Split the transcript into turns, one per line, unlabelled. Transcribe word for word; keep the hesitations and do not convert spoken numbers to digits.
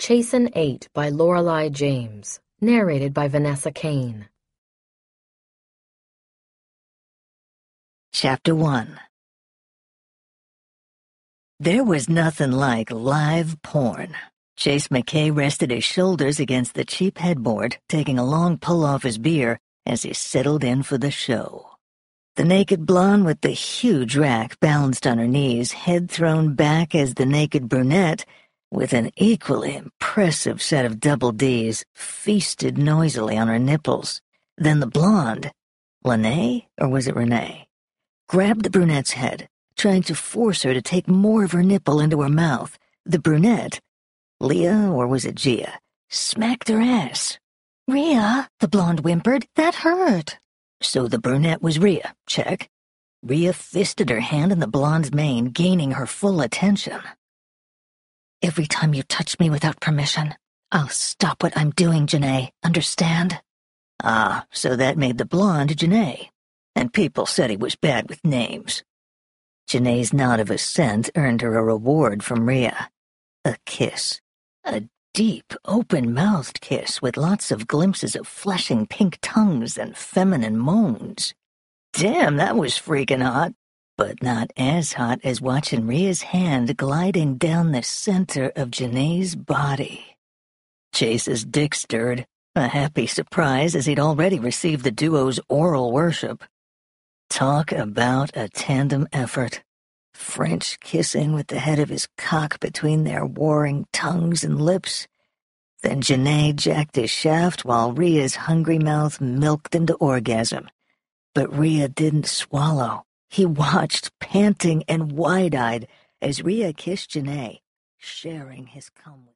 Chasen eight by Lorelei James. Narrated by Vanessa Kane.
Chapter one. There was nothing like live porn. Chase McKay rested his shoulders against the cheap headboard, taking a long pull off his beer as he settled in for the show. The naked blonde with the huge rack balanced on her knees, head thrown back as the naked brunette, with an equally impressive set of double Ds, feasted noisily on her nipples. Then the blonde, Lene, or was it Renee, grabbed the brunette's head, trying to force her to take more of her nipple into her mouth. The brunette, Leah, or was it Gia, smacked her ass.
"Rhea," the blonde whimpered, "that hurt."
So the brunette was Rhea, check. Rhea fisted her hand in the blonde's mane, gaining her full attention.
"Every time you touch me without permission, I'll stop what I'm doing, Janae, understand?"
Ah, so that made the blonde Janae. And people said he was bad with names. Janae's nod of assent earned her a reward from Rhea. A kiss. A deep, open-mouthed kiss with lots of glimpses of flashing pink tongues and feminine moans. Damn, that was freaking hot, but not as hot as watching Rhea's hand gliding down the center of Janae's body. Chase's dick stirred, a happy surprise as he'd already received the duo's oral worship. Talk about a tandem effort. French kissing with the head of his cock between their warring tongues and lips. Then Janae jacked his shaft while Rhea's hungry mouth milked him to orgasm. But Rhea didn't swallow. He watched, panting and wide-eyed, as Rhea kissed Janae, sharing his cum with